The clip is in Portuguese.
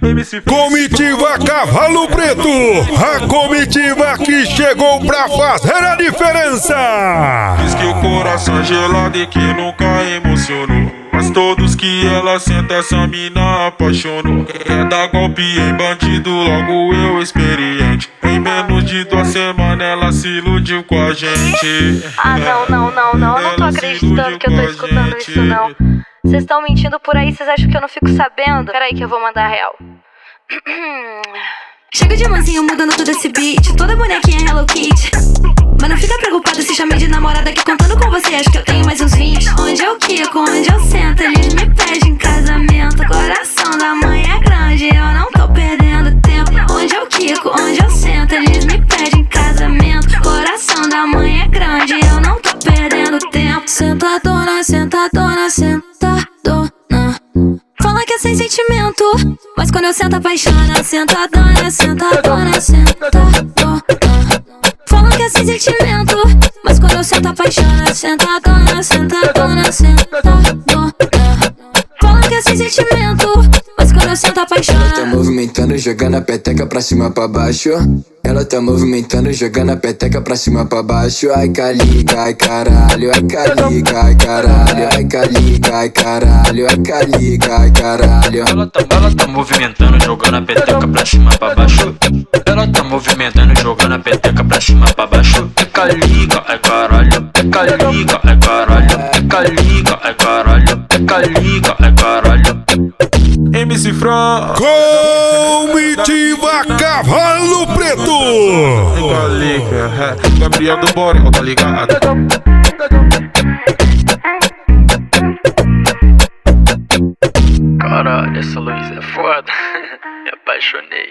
Comitiva Cavalo Preto, a comitiva que chegou pra fazer a diferença. Diz que o coração é gelado e que nunca emocionou, mas todos que ela senta essa mina apaixonou. Quer dar golpe em bandido, logo eu experiente. Em menos de 2 semanas ela se iludiu com a gente. Não, eu não tô acreditando que eu tô escutando isso não. Vocês estão mentindo por aí, vocês acham que eu não fico sabendo? Peraí que eu vou mandar a real. Chega de mansinho mudando todo esse beat, toda bonequinha Hello Kitty. Mas não fica preocupado se chamei de namorada, que contando com você acho que eu tenho mais uns 20. Onde eu quico, onde eu sento, eles me pedem casamento. Coração da mãe é grande, eu não tô perdendo tempo. Onde eu quico, onde eu sento, eles me pedem casamento. Coração da mãe é grande, eu não tô perdendo tempo. Sentadona, sentadona, sentadona. Fala que é sem sentimento, mas quando eu sento apaixona. Sentadona, sentadona, sentadona. Fala que é sem sentimento, mas quando eu sento apaixona. Sentadona, sentadona, sentadona. Fala que é sem sentimento, mas quando eu sento apaixona. Ela tá movimentando, jogando a peteca pra cima pra baixo. Ela tá movimentando, jogando a peteca pra cima pra baixo. Ai caliga, ai caralho, ai caliga, ai caralho, ai caliga, ai caralho, ai caliga, ai caralho. Ela tá movimentando, jogando a peteca pra cima pra baixo. Ela tá movimentando, jogando a peteca pra cima pra baixo. É caliga, ai caralho, é caliga, ai caralho, é caliga, ai caralho, é caliga, ai caralho. MC Fran, Comitiva Cavalo Preto. Gabriel do Borel, tá ligado? Caralho, essa luz é foda. Me apaixonei.